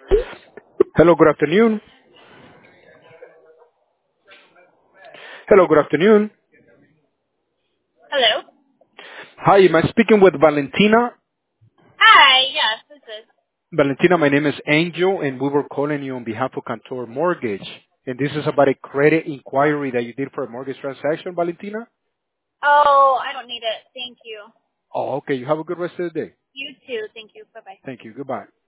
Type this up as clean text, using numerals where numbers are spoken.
Hello, good afternoon. Hello, good afternoon. Hello. Hi, am I speaking with Valentina? Hi. Yes, this is. Valentina, my name is Angel, and we were calling you on behalf of Cantor Mortgage. And this is about a credit inquiry that you did for a mortgage transaction, Valentina? Oh, I don't need it. Thank you. Oh, okay. You have a good rest of the day. You too. Thank you. Bye bye. Thank you. Goodbye.